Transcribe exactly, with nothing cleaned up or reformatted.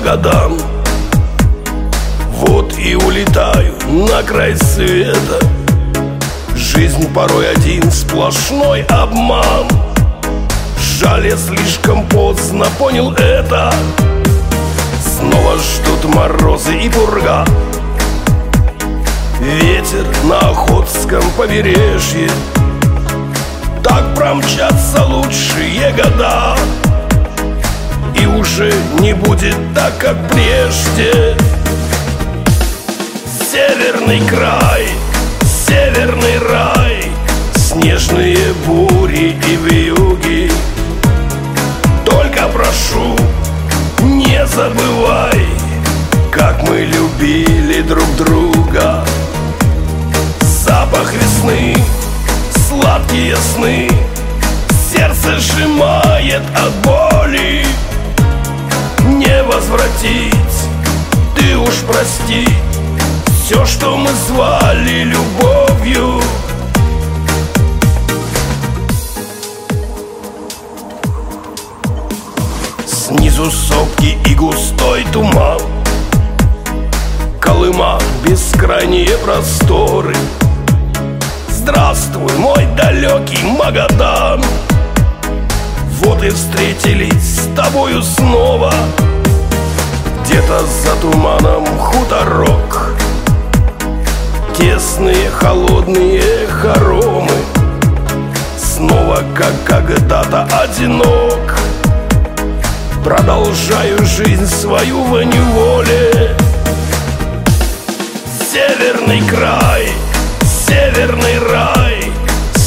Магадан. Вот и улетаю на край света. Жизнь порой один сплошной обман. Жаль, я слишком поздно понял это. Снова ждут морозы и пурга. Ветер на Охотском побережье. Так промчатся лучшие года, и уже не будет так, как прежде. Северный край, северный рай, снежные бури и вьюги. Только прошу, не забывай, как мы любили друг друга. Запах весны, сладкие сны, сердце сжимает от боли. Не возвратить, ты уж прости, все, что мы звали любовью. Снизу сопки и густой туман, Колыма, бескрайние просторы. Здравствуй, мой далекий Магадан. Вот и встретились с тобою снова. Где-то за туманом хуторок, тесные холодные хоромы. Снова, как когда-то, одинок. Продолжаю жизнь свою в неволе. Северный край, северный рай,